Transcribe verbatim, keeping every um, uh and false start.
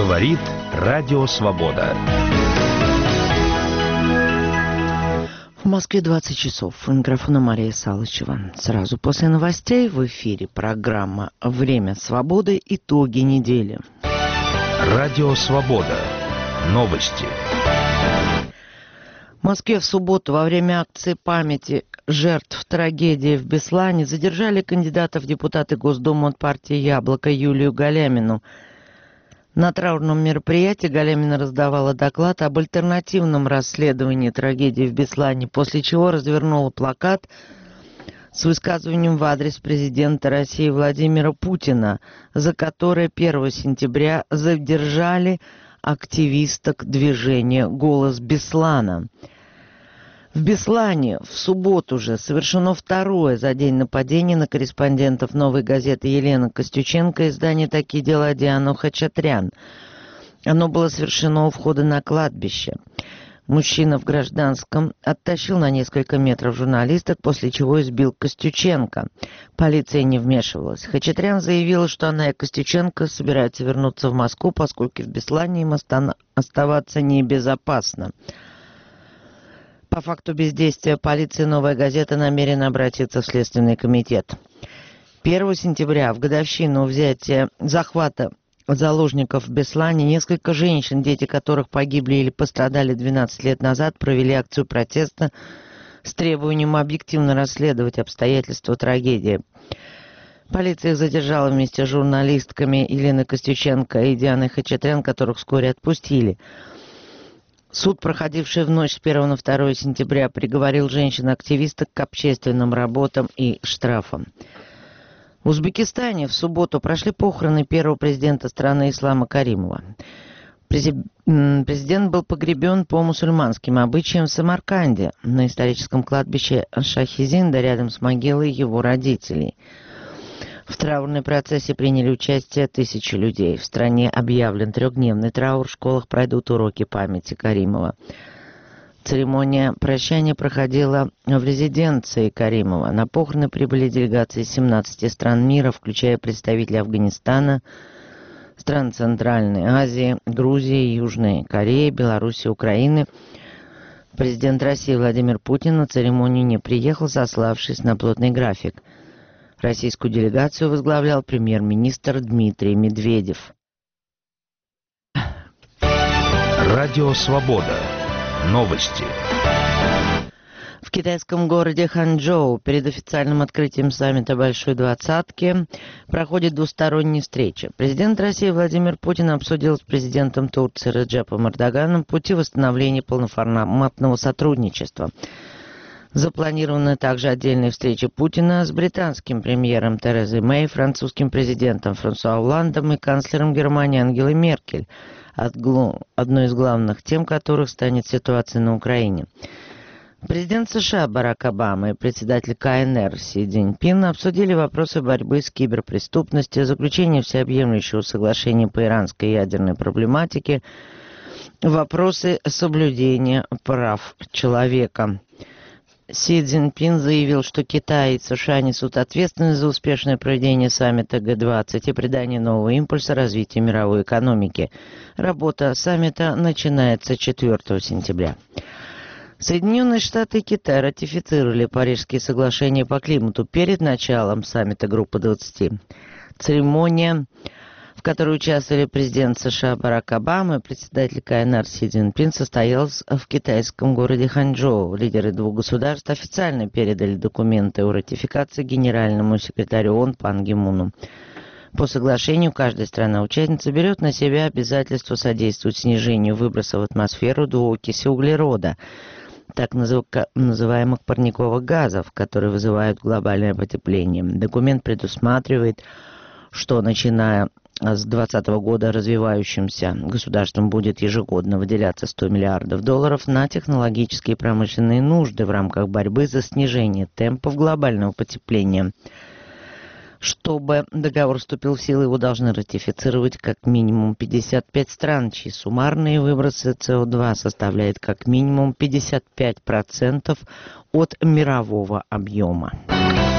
Говорит Радио Свобода. В Москве двадцать часов. У микрофона Мария Салычева. Сразу после новостей в эфире программа «Время свободы. Итоги недели». Радио Свобода. Новости. В Москве в субботу во время акции памяти жертв трагедии в Беслане задержали кандидата в депутаты Госдумы от партии «Яблоко» Юлию Галямину. На траурном мероприятии Галямина раздавала доклад об альтернативном расследовании трагедии в Беслане, после чего развернула плакат с высказыванием в адрес президента России Владимира Путина, за которое первого сентября задержали активисток движения «Голос Беслана». В Беслане в субботу же совершено второе за день нападение на корреспондентов «Новой газеты» Елены Костюченко и издания «Такие дела» Диану Хачатрян. Оно было совершено у входа на кладбище. Мужчина в гражданском оттащил на несколько метров журналисток, после чего избил Костюченко. Полиция не вмешивалась. Хачатрян заявила, что она и Костюченко собираются вернуться в Москву, поскольку в Беслане им оста- оставаться небезопасно. По факту бездействия полиции «Новая газета» намерена обратиться в Следственный комитет. первого сентября, в годовщину взятия захвата заложников в Беслане, несколько женщин, дети которых погибли или пострадали двенадцать лет назад, провели акцию протеста с требованием объективно расследовать обстоятельства трагедии. Полиция их задержала вместе с журналистками Еленой Костюченко и Дианой Хачатрян, которых вскоре отпустили. Суд, проходивший в ночь с первого на второе сентября, приговорил женщин-активисток к общественным работам и штрафам. В Узбекистане в субботу прошли похороны первого президента страны Ислама Каримова. Президент был погребен по мусульманским обычаям в Самарканде, на историческом кладбище Шахизинда, рядом с могилой его родителей. В траурной процессе приняли участие тысячи людей. В стране объявлен трехдневный траур, в школах пройдут уроки памяти Каримова. Церемония прощания проходила в резиденции Каримова. На похороны прибыли делегации из семнадцати стран мира, включая представителей Афганистана, стран Центральной Азии, Грузии, Южной Кореи, Беларуси, Украины. Президент России Владимир Путин на церемонию не приехал, сославшись на плотный график. Российскую делегацию возглавлял премьер-министр Дмитрий Медведев. Радио Свобода. Новости. В китайском городе Ханчжоу перед официальным открытием саммита Большой Двадцатки проходит двусторонняя встреча. Президент России Владимир Путин обсудил с президентом Турции Реджепом Эрдоганом пути восстановления полноформатного сотрудничества. Запланированы также отдельные встречи Путина с британским премьером Терезой Мэй, французским президентом Франсуа Олландом и канцлером Германии Ангелой Меркель, одной из главных тем которых станет ситуация на Украине. Президент США Барак Обама и председатель ка эн эр Си Цзиньпин обсудили вопросы борьбы с киберпреступностью, заключение всеобъемлющего соглашения по иранской ядерной проблематике, вопросы соблюдения прав человека. Си Цзиньпин заявил, что Китай и США несут ответственность за успешное проведение саммита Гэ двадцать и придание нового импульса развитию мировой экономики. Работа саммита начинается четвёртого сентября. Соединенные Штаты и Китай ратифицировали Парижские соглашения по климату перед началом саммита Группы двадцати. Церемония, в которой участвовали президент США Барак Обама и председатель ка эн эр Си Цзиньпин, состоялась в китайском городе Ханчжоу. Лидеры двух государств официально передали документы о ратификации генеральному секретарю ООН Пан Ги Муну. По соглашению каждая страна-участница берет на себя обязательство содействовать снижению выбросов в атмосферу двуокиси углерода, так называемых парниковых газов, которые вызывают глобальное потепление. Документ предусматривает, что начиная с две тысячи двадцатого года развивающимся государствам будет ежегодно выделяться сто миллиардов долларов на технологические и промышленные нужды в рамках борьбы за снижение темпов глобального потепления. Чтобы договор вступил в силу, его должны ратифицировать как минимум пятьдесят пять стран, чьи суммарные выбросы С О два составляют как минимум пятьдесят пять процентов от мирового объема.